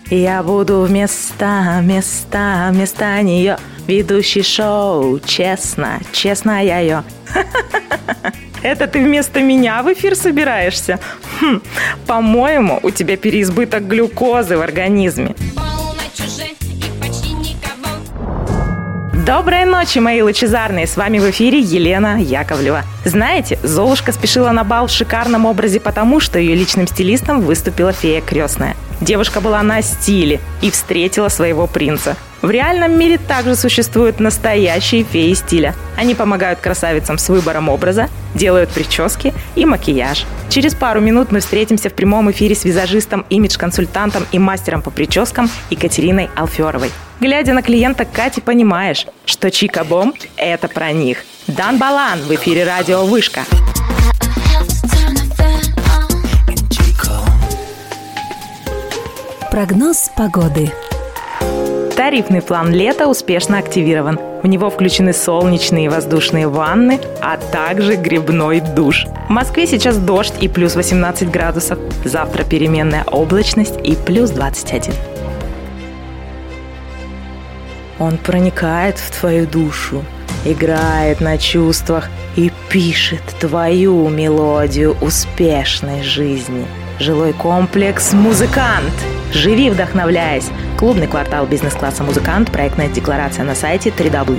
Я буду вместо нее ведущий шоу. Честно я ее. Это ты вместо меня в эфир собираешься? По-моему, у тебя переизбыток глюкозы в организме. Доброй ночи, мои лучезарные! С вами в эфире Елена Яковлева. Знаете, Золушка спешила на бал в шикарном образе потому, что ее личным стилистом выступила фея крестная. Девушка была на стиле и встретила своего принца. В реальном мире также существуют настоящие феи стиля. Они помогают красавицам с выбором образа, делают прически и макияж. Через пару минут мы встретимся в прямом эфире с визажистом, имидж-консультантом и мастером по прическам Екатериной Алферовой. Глядя на клиента Кати, понимаешь, что Чика-бом – это про них. Дан Балан в эфире радио «Вышка». Прогноз погоды. Тарифный план лета успешно активирован. В него включены солнечные и воздушные ванны, а также грибной душ. В Москве сейчас дождь и плюс 18 градусов. Завтра переменная облачность и плюс 21. Он проникает в твою душу, играет на чувствах и пишет твою мелодию успешной жизни. Жилой комплекс «Музыкант». Живи, вдохновляясь. Клубный квартал бизнес-класса «Музыкант». Проектная декларация на сайте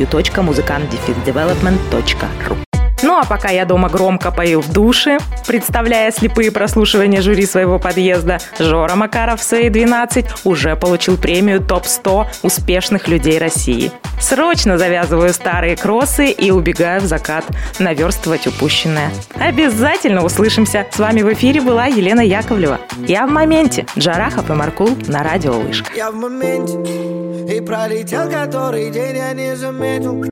www.muzikant-development.ru. Ну а пока я дома громко пою в душе, представляя слепые прослушивания жюри своего подъезда, Жора Макаров в свои 12 уже получил премию ТОП-100 успешных людей России. Срочно завязываю старые кроссы и убегаю в закат наверстывать упущенное. Обязательно услышимся. С вами в эфире была Елена Яковлева. Я в моменте. Джарахов и Маркул на радио «Вышка». Я в моменте, и пролетел который день, я не заметил.